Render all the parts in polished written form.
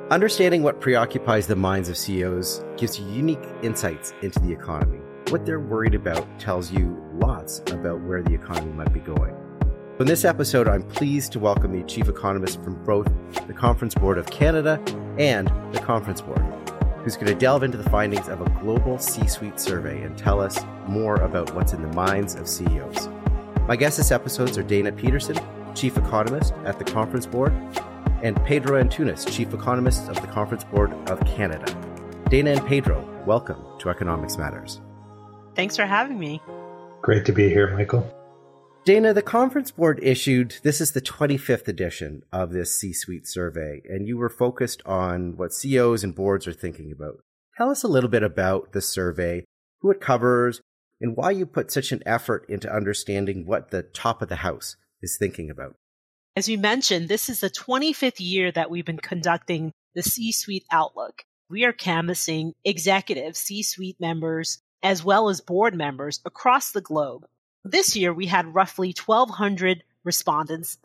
Understanding what preoccupies the minds of CEOs gives you unique insights into the economy. What they're worried about tells you lots about where the economy might be going. In this episode, I'm pleased to welcome the Chief Economist from both the Conference Board of Canada and the Conference Board, who's going to delve into the findings of a global C-suite survey and tell us more about what's in the minds of CEOs. My guests this episode are Dana Peterson, Chief Economist at the Conference Board, and Pedro Antunes, Chief Economist of the Conference Board of Canada. Dana and Pedro, welcome to Economics Matters. Thanks for having me. Great to be here, Michael. Dana, the Conference Board issued, this is the 25th edition of this C-suite survey, and you were focused on what CEOs and boards are thinking about. Tell us a little bit about the survey, who it covers, and why you put such an effort into understanding what the top of the house is thinking about. As you mentioned, this is the 25th year that we've been conducting the C-suite Outlook. We are canvassing executives, C-suite members, as well as board members across the globe. This year, we had roughly 1,200 respondents,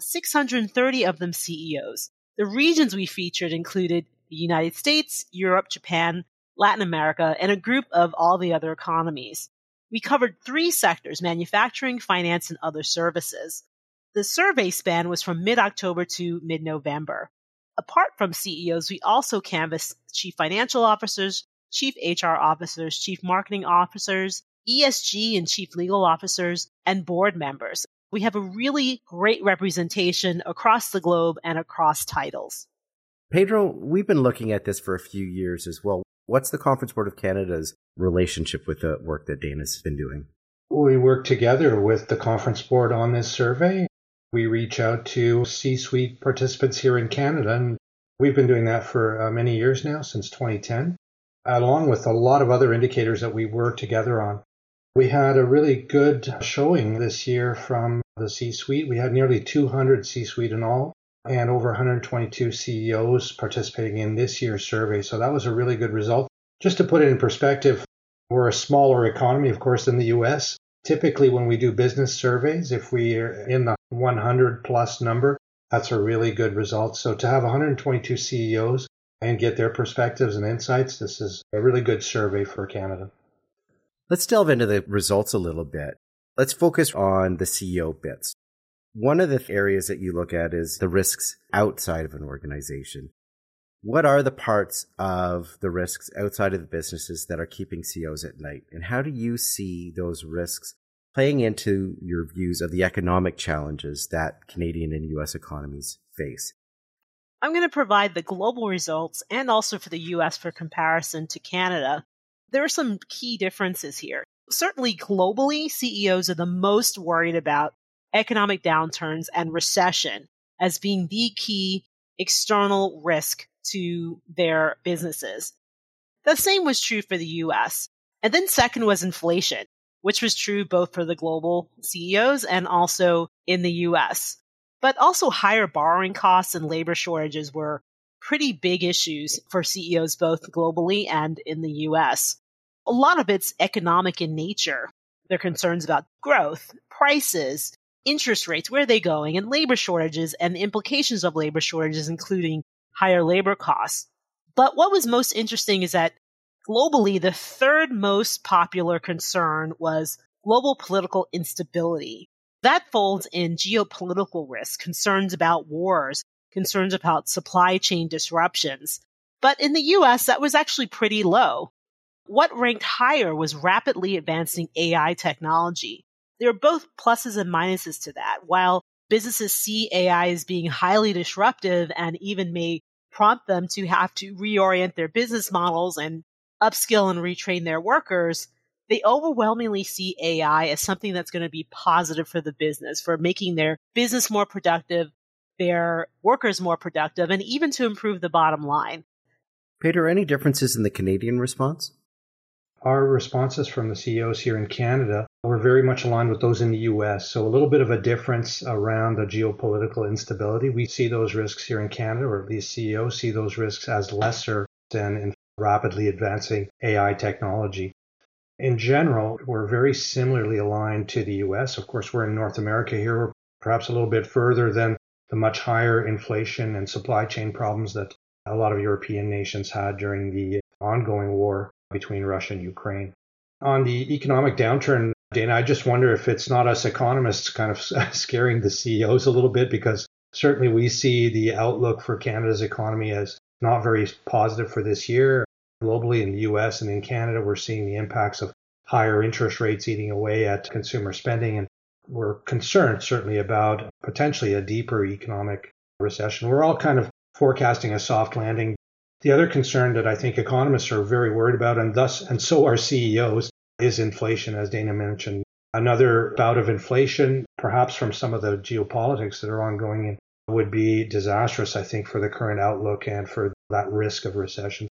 630 of them CEOs. The regions we featured included the United States, Europe, Japan, Latin America, and a group of all the other economies. We covered 3 sectors: manufacturing, finance, and other services. The survey span was from mid-October to mid-November. Apart from CEOs, we also canvassed chief financial officers, chief HR officers, chief marketing officers, ESG and chief legal officers, and board members. We have a really great representation across the globe and across titles. Pedro, we've been looking at this for a few years as well. What's the Conference Board of Canada's relationship with the work that Dana's been doing? We work together with the Conference Board on this survey. We reach out to C-suite participants here in Canada, and we've been doing that for many years now, since 2010, along with a lot of other indicators that we work together on. We had a really good showing this year from the C-suite. We had nearly 200 C-suite in all, and over 122 CEOs participating in this year's survey. So that was a really good result. Just to put it in perspective, we're a smaller economy, of course, than the U.S. Typically, when we do business surveys, if we are in the 100 plus number, that's a really good result. So to have 122 CEOs and get their perspectives and insights, this is a really good survey for Canada. Let's delve into the results a little bit. Let's focus on the CEO bits. One of the areas that you look at is the risks outside of an organization. What are the parts of the risks outside of the businesses that are keeping CEOs at night? And how do you see those risks playing into your views of the economic challenges that Canadian and U.S. economies face? I'm going to provide the global results and also for the U.S. for comparison to Canada. There are some key differences here. Certainly globally, CEOs are the most worried about economic downturns and recession as being the key external risk to their businesses. The same was true for the US. And then second was inflation, which was true both for the global CEOs and also in the US. But also higher borrowing costs and labor shortages were pretty big issues for CEOs both globally and in the US. A lot of it's economic in nature. Their concerns about growth, prices, interest rates, where are they going, and labor shortages and the implications of labor shortages, including higher labor costs. But what was most interesting is that globally, the third most popular concern was global political instability. That folds in geopolitical risk, concerns about wars, concerns about supply chain disruptions. But in the US, that was actually pretty low. What ranked higher was rapidly advancing AI technology. There are both pluses and minuses to that. While businesses see AI as being highly disruptive and even may prompt them to have to reorient their business models and upskill and retrain their workers, they overwhelmingly see AI as something that's going to be positive for the business, for making their business more productive, their workers more productive, and even to improve the bottom line. Peter, any differences in the Canadian response? Our responses from the CEOs here in Canada were very much aligned with those in the U.S., so a little bit of a difference around the geopolitical instability. We see those risks here in Canada, or at least CEOs see those risks as lesser than in rapidly advancing AI technology. In general, we're very similarly aligned to the U.S. Of course, we're in North America here. We're perhaps a little bit further than the much higher inflation and supply chain problems that a lot of European nations had during the ongoing war between Russia and Ukraine. On the economic downturn, Dana, I just wonder if it's not us economists kind of scaring the CEOs a little bit, because certainly we see the outlook for Canada's economy as not very positive for this year. Globally in the US and in Canada, we're seeing the impacts of higher interest rates eating away at consumer spending. And we're concerned certainly about potentially a deeper economic recession. We're all kind of forecasting a soft landing. The other concern that I think economists are very worried about, and so are CEOs, is inflation, as Dana mentioned. Another bout of inflation, perhaps from some of the geopolitics that are ongoing, would be disastrous, I think, for the current outlook and for that risk of recession.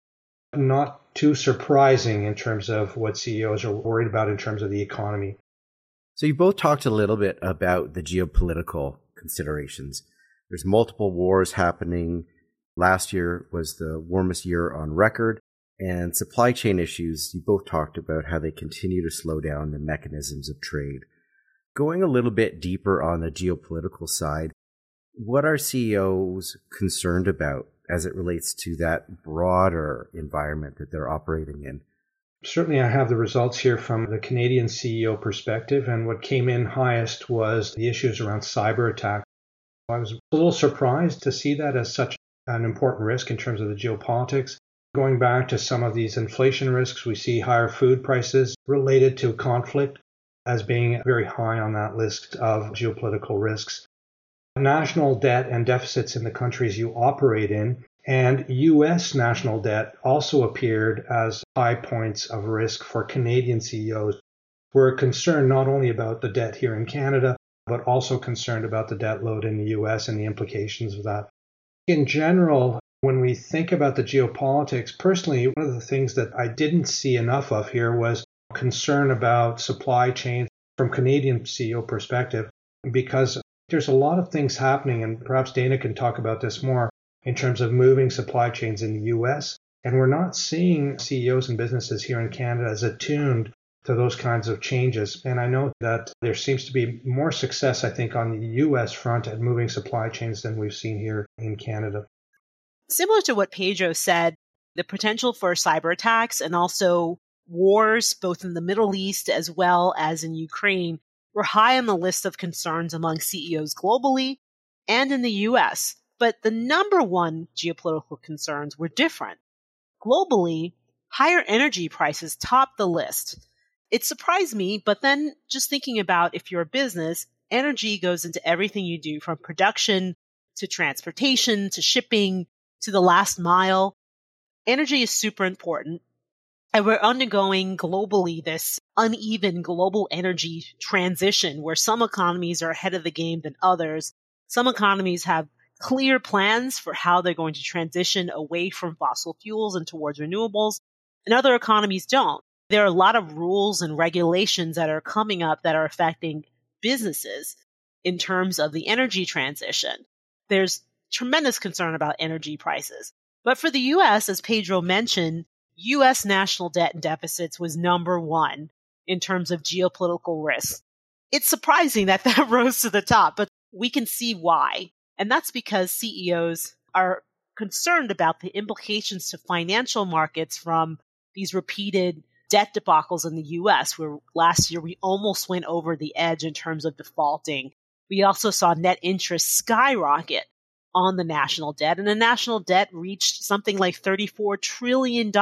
Not too surprising in terms of what CEOs are worried about in terms of the economy. So you both talked a little bit about the geopolitical considerations. There's multiple wars happening. Last year was the warmest year on record. And supply chain issues, you both talked about how they continue to slow down the mechanisms of trade. Going a little bit deeper on the geopolitical side, what are CEOs concerned about as it relates to that broader environment that they're operating in? Certainly, I have the results here from the Canadian CEO perspective, and what came in highest was the issues around cyber attack. I was a little surprised to see that as such an important risk in terms of the geopolitics. Going back to some of these inflation risks, we see higher food prices related to conflict as being very high on that list of geopolitical risks. National debt and deficits in the countries you operate in, and U.S. national debt also appeared as high points of risk for Canadian CEOs. We're concerned not only about the debt here in Canada, but also concerned about the debt load in the U.S. and the implications of that. In general, when we think about the geopolitics, personally, one of the things that I didn't see enough of here was concern about supply chains from Canadian CEO perspective, because there's a lot of things happening, and perhaps Dana can talk about this more, in terms of moving supply chains in the U.S. And we're not seeing CEOs and businesses here in Canada as attuned to those kinds of changes. And I know that there seems to be more success, I think, on the U.S. front at moving supply chains than we've seen here in Canada. Similar to what Pedro said, the potential for cyber attacks and also wars, both in the Middle East as well as in Ukraine, were high on the list of concerns among CEOs globally and in the U.S. But the number one geopolitical concerns were different. Globally, higher energy prices topped the list. It surprised me, but then just thinking about if you're a business, energy goes into everything you do, from production to transportation to shipping to the last mile. Energy is super important. And we're undergoing globally this uneven global energy transition where some economies are ahead of the game than others. Some economies have clear plans for how they're going to transition away from fossil fuels and towards renewables, and other economies don't. There are a lot of rules and regulations that are coming up that are affecting businesses in terms of the energy transition. There's tremendous concern about energy prices. But for the U.S., as Pedro mentioned, U.S. national debt and deficits was number one in terms of geopolitical risks. It's surprising that that rose to the top, but we can see why. And that's because CEOs are concerned about the implications to financial markets from these repeated debt debacles in the U.S., where last year we almost went over the edge in terms of defaulting. We also saw net interest skyrocket on the national debt, and the national debt reached something like $34 trillion,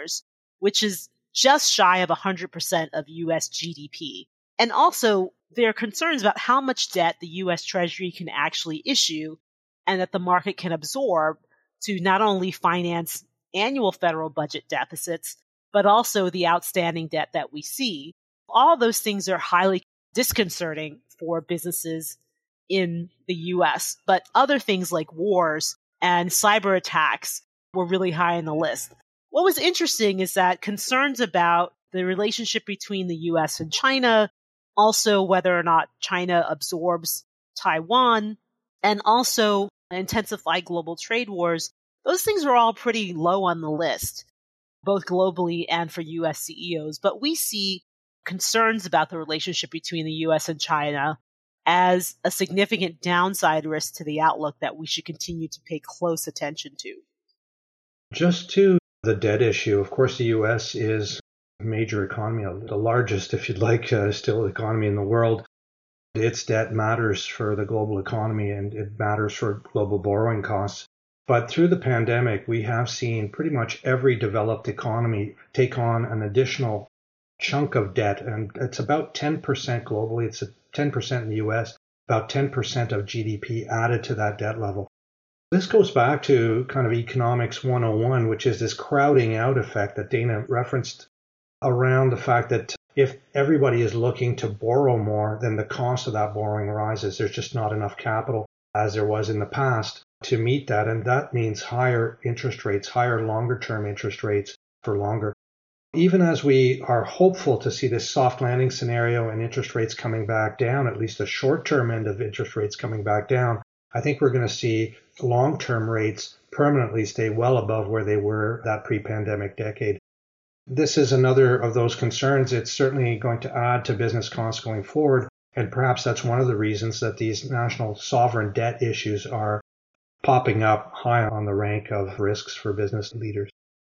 which is just shy of 100% of U.S. GDP. And also, there are concerns about how much debt the U.S. Treasury can actually issue and that the market can absorb to not only finance annual federal budget deficits, but also the outstanding debt that we see. All those things are highly disconcerting for businesses in the U.S., but other things like wars and cyber attacks were really high on the list. What was interesting is that concerns about the relationship between the U.S. and China, also whether or not China absorbs Taiwan, and also intensify global trade wars, those things were all pretty low on the list, both globally and for U.S. CEOs. But we see concerns about the relationship between the U.S. and China as a significant downside risk to the outlook that we should continue to pay close attention to. Just to the debt issue, of course, the U.S. is a major economy, the largest, if you'd like, still economy in the world. Its debt matters for the global economy and it matters for global borrowing costs. But through the pandemic, we have seen pretty much every developed economy take on an additional chunk of debt. And it's about 10% globally. It's 10% in the US, about 10% of GDP added to that debt level. This goes back to kind of economics 101, which is this crowding out effect that Dana referenced around the fact that if everybody is looking to borrow more, then the cost of that borrowing rises. There's just not enough capital as there was in the past to meet that. And that means higher interest rates, higher longer term interest rates for longer. Even as we are hopeful to see this soft landing scenario and interest rates coming back down, at least the short term end of interest rates coming back down, I think we're going to see long term rates permanently stay well above where they were that pre-pandemic decade. This is another of those concerns. It's certainly going to add to business costs going forward. And perhaps that's one of the reasons that these national sovereign debt issues are popping up high on the rank of risks for business leaders.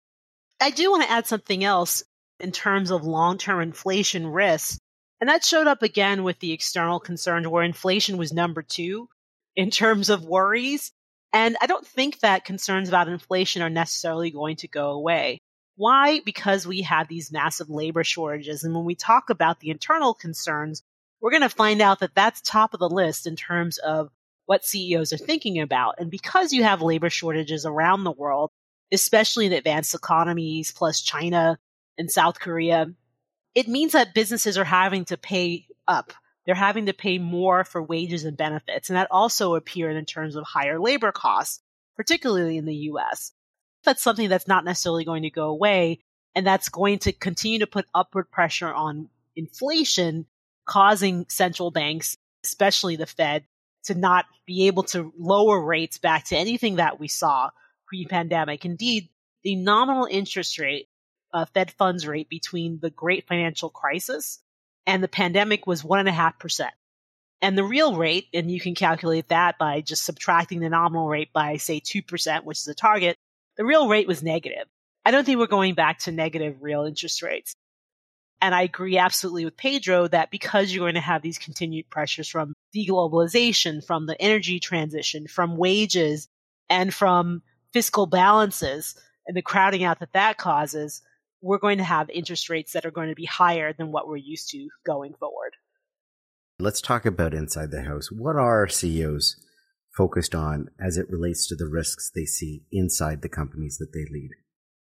I do want to add something else in terms of long-term inflation risks. And that showed up again with the external concerns where inflation was number 2 in terms of worries. And I don't think that concerns about inflation are necessarily going to go away. Why? Because we have these massive labor shortages. And when we talk about the internal concerns, we're going to find out that that's top of the list in terms of what CEOs are thinking about. And because you have labor shortages around the world, especially in advanced economies, plus China and South Korea, it means that businesses are having to pay up. They're having to pay more for wages and benefits. And that also appeared in terms of higher labor costs, particularly in the US. That's something that's not necessarily going to go away. And that's going to continue to put upward pressure on inflation, causing central banks, especially the Fed, to not be able to lower rates back to anything that we saw pre-pandemic. Indeed, the nominal interest rate, Fed funds rate between the great financial crisis and the pandemic was 1.5%. And the real rate, and you can calculate that by just subtracting the nominal rate by, say, 2%, which is the target, the real rate was negative. I don't think we're going back to negative real interest rates. And I agree absolutely with Pedro that because you're going to have these continued pressures from deglobalization, from the energy transition, from wages, and from fiscal balances and the crowding out that that causes, we're going to have interest rates that are going to be higher than what we're used to going forward. Let's talk about inside the house. What are CEOs focused on as it relates to the risks they see inside the companies that they lead?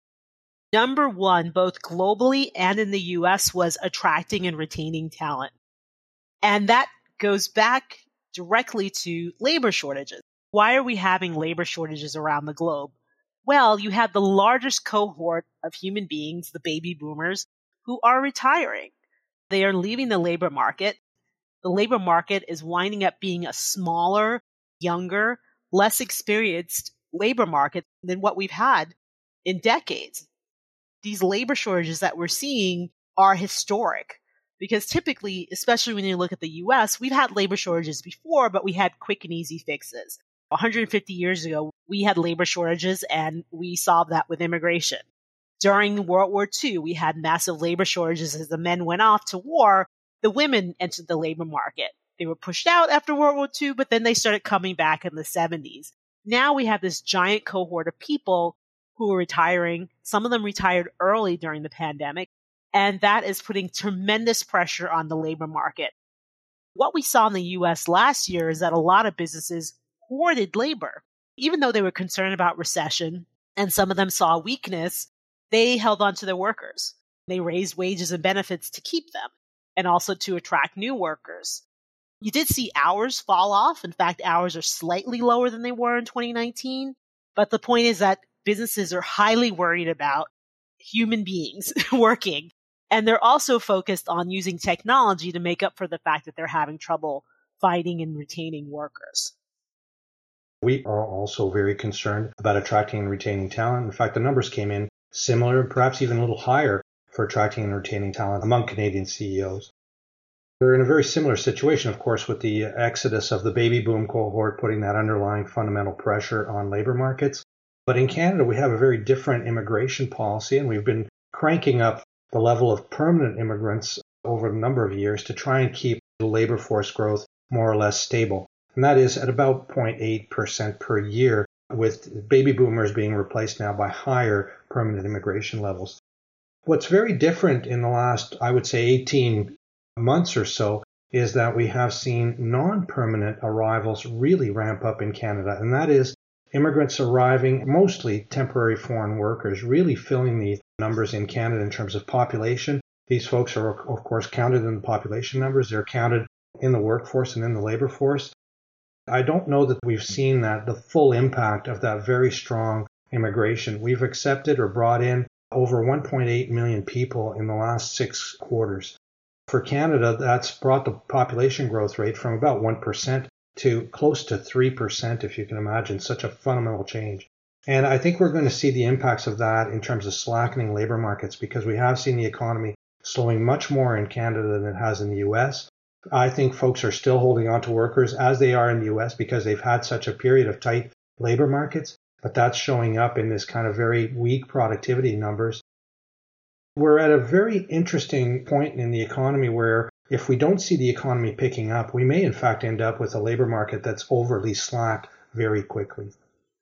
Number 1, both globally and in the US, was attracting and retaining talent. And that goes back directly to labor shortages. Why are we having labor shortages around the globe? Well, you have the largest cohort of human beings, the baby boomers, who are retiring. They are leaving the labor market. The labor market is winding up being a smaller, younger, less experienced labor market than what we've had in decades. These labor shortages that we're seeing are historic because typically, especially when you look at the US, we've had labor shortages before, but we had quick and easy fixes. 150 years ago, we had labor shortages and we solved that with immigration. During World War II, we had massive labor shortages as the men went off to war. The women entered the labor market. They were pushed out after World War II, but then they started coming back in the 70s. Now we have this giant cohort of people who are retiring. Some of them retired early during the pandemic, and that is putting tremendous pressure on the labor market. What we saw in the U.S. last year is that a lot of businesses hoarded labor. Even though they were concerned about recession and some of them saw weakness, they held on to their workers. They raised wages and benefits to keep them and also to attract new workers. You did see hours fall off. In fact, hours are slightly lower than they were in 2019. But the point is that businesses are highly worried about human beings working. And they're also focused on using technology to make up for the fact that they're having trouble finding and retaining workers. We are also very concerned about attracting and retaining talent. In fact, the numbers came in similar, perhaps even a little higher for attracting and retaining talent among Canadian CEOs. They're in a very similar situation, of course, with the exodus of the baby boom cohort, putting that underlying fundamental pressure on labor markets. But in Canada, we have a very different immigration policy, and we've been cranking up the level of permanent immigrants over a number of years to try and keep the labor force growth more or less stable. And that is at about 0.8% per year, with baby boomers being replaced now by higher permanent immigration levels. What's very different in the last, I would say, 18 months or so is that we have seen non-permanent arrivals really ramp up in Canada. And that is immigrants arriving, mostly temporary foreign workers, really filling the numbers in Canada in terms of population. These folks are, of course, counted in the population numbers. They're counted in the workforce and in the labor force. I don't know that we've seen the full impact of that very strong immigration. We've accepted or brought in over 1.8 million people in the last 6 quarters. For Canada, that's brought the population growth rate from about 1% to close to 3%, if you can imagine, such a fundamental change. And I think we're going to see the impacts of that in terms of slackening labor markets, because we have seen the economy slowing much more in Canada than it has in the US. I think folks are still holding on to workers as they are in the US because they've had such a period of tight labor markets, but that's showing up in this kind of very weak productivity numbers. We're at a very interesting point in the economy where if we don't see the economy picking up, we may in fact end up with a labor market that's overly slack very quickly.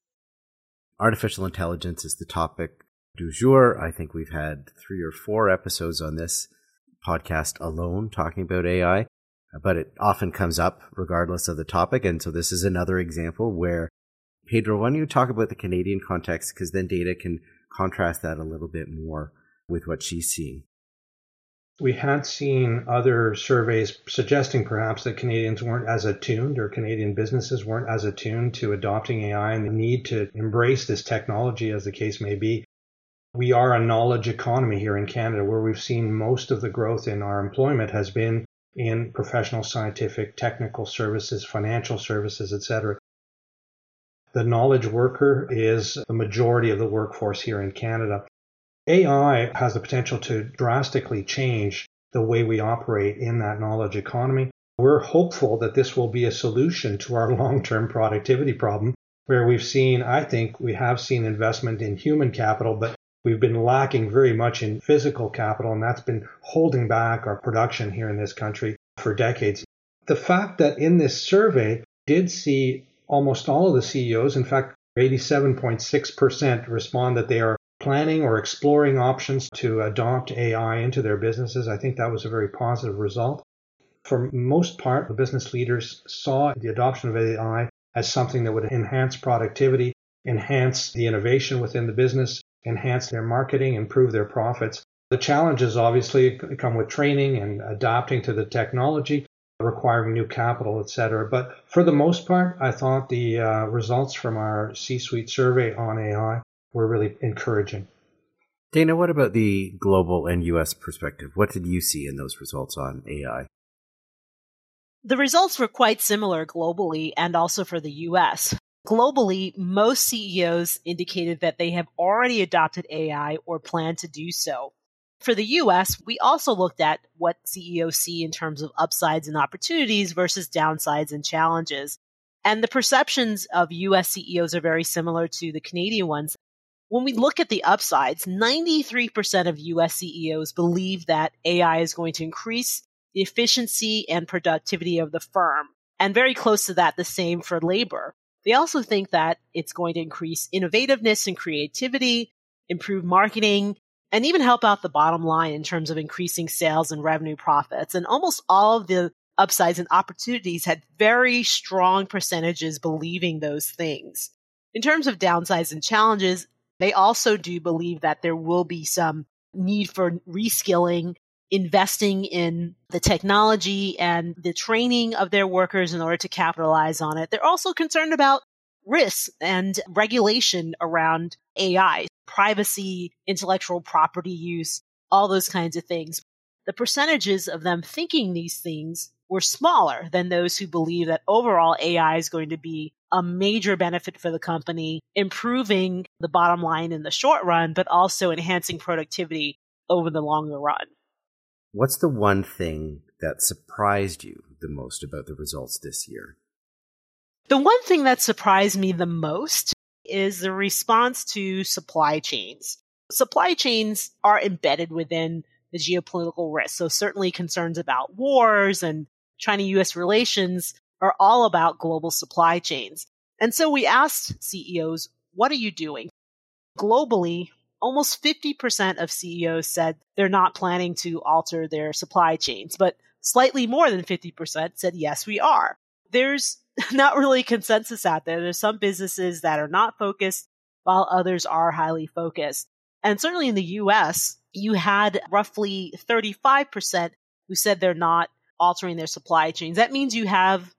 Artificial intelligence is the topic du jour. I think we've had 3 or 4 episodes on this podcast alone talking about AI, but it often comes up regardless of the topic. And so this is another example where, Pedro, why don't you talk about the Canadian context, because then Dana can contrast that a little bit more with what she's seeing. We had seen other surveys suggesting perhaps that Canadians weren't as attuned, or Canadian businesses weren't as attuned to adopting AI and the need to embrace this technology, as the case may be. We are a knowledge economy here in Canada, where we've seen most of the growth in our employment has been in professional, scientific, technical services, financial services, etc. The knowledge worker is the majority of the workforce here in Canada. AI has the potential to drastically change the way we operate in that knowledge economy. We're hopeful that this will be a solution to our long-term productivity problem, where we have seen investment in human capital, but we've been lacking very much in physical capital, and that's been holding back our production here in this country for decades. The fact that in this survey did see almost all of the CEOs, in fact, 87.6% respond that they are planning or exploring options to adopt AI into their businesses. I think that was a very positive result. For most part, the business leaders saw the adoption of AI as something that would enhance productivity, enhance the innovation within the business, enhance their marketing, improve their profits. The challenges obviously come with training and adapting to the technology, requiring new capital, etc. But for the most part, I thought the results from our C-suite survey on AI were really encouraging. Dana, what about the global and U.S. perspective? What did you see in those results on AI? The results were quite similar globally and also for the U.S. Globally, most CEOs indicated that they have already adopted AI or plan to do so. For the U.S., we also looked at what CEOs see in terms of upsides and opportunities versus downsides and challenges. And the perceptions of U.S. CEOs are very similar to the Canadian ones. When we look at the upsides, 93% of U.S. CEOs believe that AI is going to increase the efficiency and productivity of the firm. And very close to that, the same for labor. They also think that it's going to increase innovativeness and creativity, improve marketing, and even help out the bottom line in terms of increasing sales and revenue profits. And almost all of the upsides and opportunities had very strong percentages believing those things. In terms of downsides and challenges, they also do believe that there will be some need for reskilling, investing in the technology and the training of their workers in order to capitalize on it. They're also concerned about risks and regulation around AI, privacy, intellectual property use, all those kinds of things. The percentages of them thinking these things were smaller than those who believe that overall AI is going to be a major benefit for the company, improving the bottom line in the short run, but also enhancing productivity over the longer run. What's the one thing that surprised you the most about the results this year? The one thing that surprised me the most is the response to supply chains. Supply chains are embedded within the geopolitical risk. So certainly concerns about wars and China-US relations are all about global supply chains. And so we asked CEOs, what are you doing? Globally, almost 50% of CEOs said they're not planning to alter their supply chains, but slightly more than 50% said, yes, we are. There's not really consensus out there. There's some businesses that are not focused while others are highly focused. And certainly in the US, you had roughly 35% who said they're not altering their supply chains. That means you have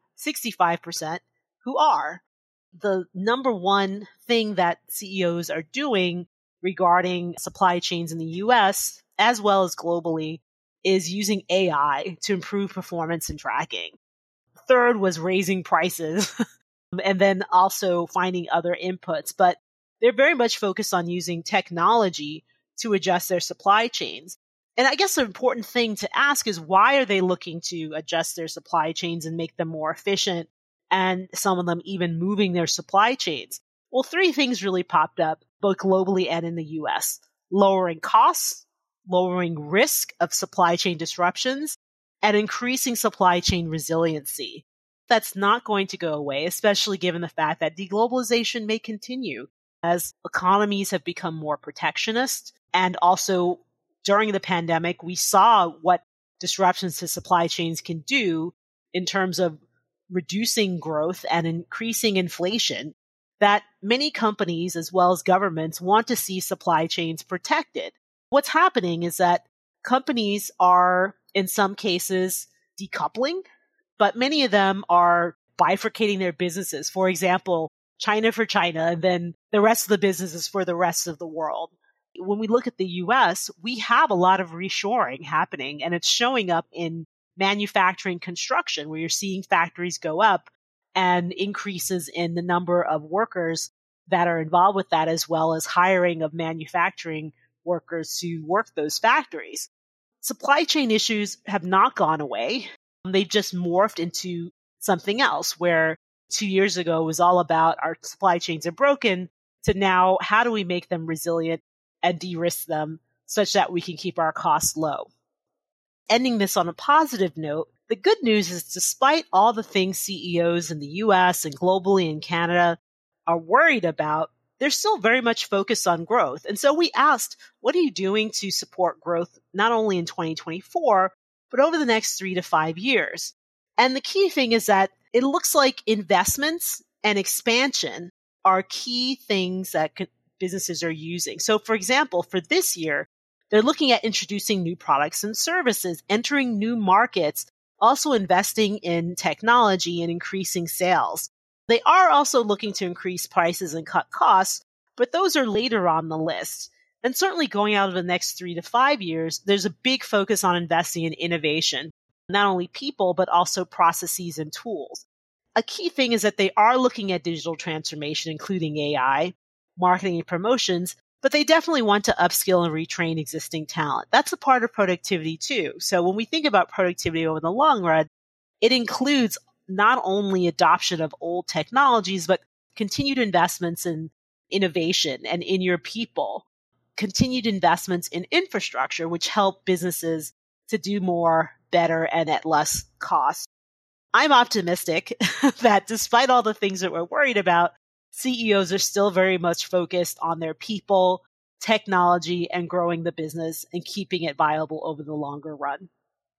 65% who are. The number one thing that CEOs are doing regarding supply chains in the US, as well as globally, is using AI to improve performance and tracking. Third was raising prices and then also finding other inputs. But they're very much focused on using technology to adjust their supply chains. And I guess the important thing to ask is, why are they looking to adjust their supply chains and make them more efficient, and some of them even moving their supply chains? Well, three things really popped up, both globally and in the US. Lowering costs, lowering risk of supply chain disruptions, and increasing supply chain resiliency. That's not going to go away, especially given the fact that deglobalization may continue as economies have become more protectionist. And also during the pandemic, we saw what disruptions to supply chains can do in terms of reducing growth and increasing inflation, that many companies as well as governments want to see supply chains protected. What's happening is that companies are, in some cases, decoupling, but many of them are bifurcating their businesses. For example, China for China, and then the rest of the businesses for the rest of the world. When we look at the US, we have a lot of reshoring happening, and it's showing up in manufacturing construction, where you're seeing factories go up and increases in the number of workers that are involved with that, as well as hiring of manufacturing workers to work those factories. Supply chain issues have not gone away. They've just morphed into something else, where 2 years ago it was all about our supply chains are broken, to now how do we make them resilient and de-risk them such that we can keep our costs low. Ending this on a positive note, the good news is despite all the things CEOs in the US and globally in Canada are worried about, they're still very much focused on growth. And so we asked, what are you doing to support growth not only in 2024, but over the next 3 to 5 years? And the key thing is that it looks like investments and expansion are key things that businesses are using. So for example, for this year, they're looking at introducing new products and services, entering new markets, also investing in technology and increasing sales. They are also looking to increase prices and cut costs, but those are later on the list. And certainly going out of the next 3 to 5 years, there's a big focus on investing in innovation, not only people, but also processes and tools. A key thing is that they are looking at digital transformation, including AI, marketing and promotions, but they definitely want to upskill and retrain existing talent. That's a part of productivity too. So when we think about productivity over the long run, it includes not only adoption of old technologies, but continued investments in innovation and in your people, continued investments in infrastructure, which help businesses to do more, better, and at less cost. I'm optimistic that despite all the things that we're worried about, CEOs are still very much focused on their people, technology, and growing the business and keeping it viable over the longer run.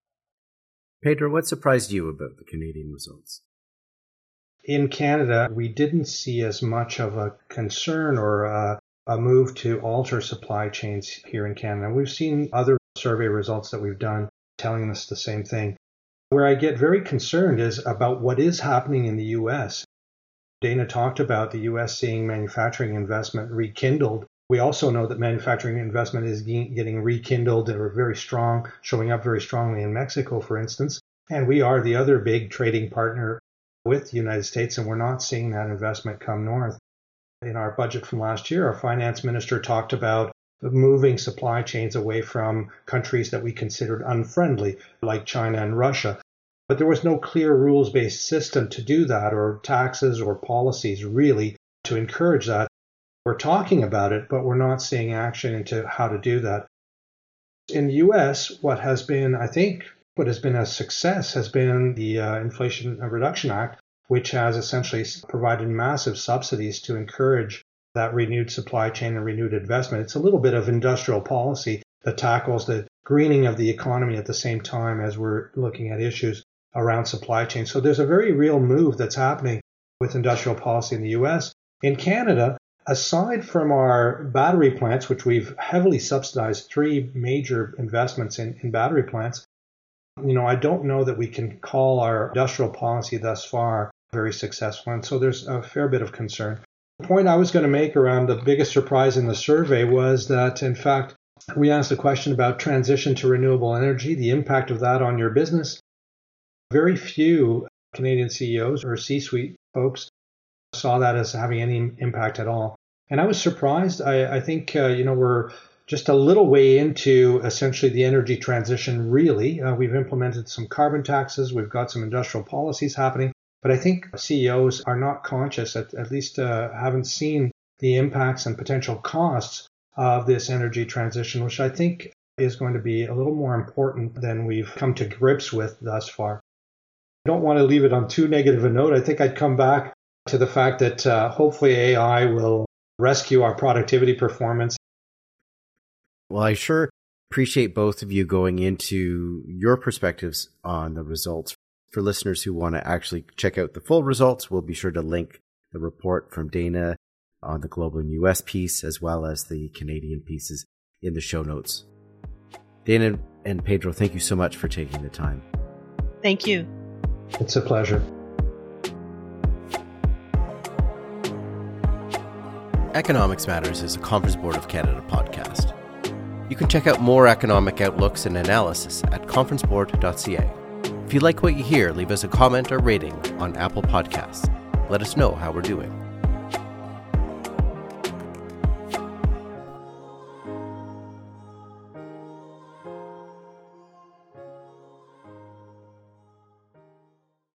Pedro, what surprised you about the Canadian results? In Canada, we didn't see as much of a concern or a move to alter supply chains here in Canada. We've seen other survey results that we've done telling us the same thing. Where I get very concerned is about what is happening in the U.S. Dana talked about the U.S. seeing manufacturing investment rekindled. We also know that manufacturing investment is getting rekindled and are very strong, showing up very strongly in Mexico, for instance. And we are the other big trading partner with the United States, and we're not seeing that investment come north. In our budget from last year, our finance minister talked about moving supply chains away from countries that we considered unfriendly, like China and Russia. But there was no clear rules-based system to do that, or taxes or policies really to encourage that. We're talking about it, but we're not seeing action into how to do that. In the U.S., what has been a success has been the Inflation Reduction Act, which has essentially provided massive subsidies to encourage that renewed supply chain and renewed investment. It's a little bit of industrial policy that tackles the greening of the economy at the same time as we're looking at issues around supply chain. So there's a very real move that's happening with industrial policy in the U.S. In Canada, aside from our battery plants, which we've heavily subsidized 3 major investments in battery plants, I don't know that we can call our industrial policy thus far very successful. And so there's a fair bit of concern. The point I was going to make around the biggest surprise in the survey was that, in fact, we asked a question about transition to renewable energy, the impact of that on your business. Very few Canadian CEOs or C-suite folks saw that as having any impact at all. And I was surprised. I think, we're just a little way into essentially the energy transition, really. We've implemented some carbon taxes. We've got some industrial policies happening. But I think CEOs are not conscious, at least haven't seen the impacts and potential costs of this energy transition, which I think is going to be a little more important than we've come to grips with thus far. I don't want to leave it on too negative a note. I think I'd come back to the fact that hopefully AI will rescue our productivity performance. Well, I sure appreciate both of you going into your perspectives on the results. For listeners who want to actually check out the full results, we'll be sure to link the report from Dana on the global and US piece, as well as the Canadian pieces in the show notes. Dana and Pedro, thank you so much for taking the time. Thank you. It's a pleasure. Economics Matters is a Conference Board of Canada podcast. You can check out more economic outlooks and analysis at conferenceboard.ca. If you like what you hear, leave us a comment or rating on Apple Podcasts. Let us know how we're doing.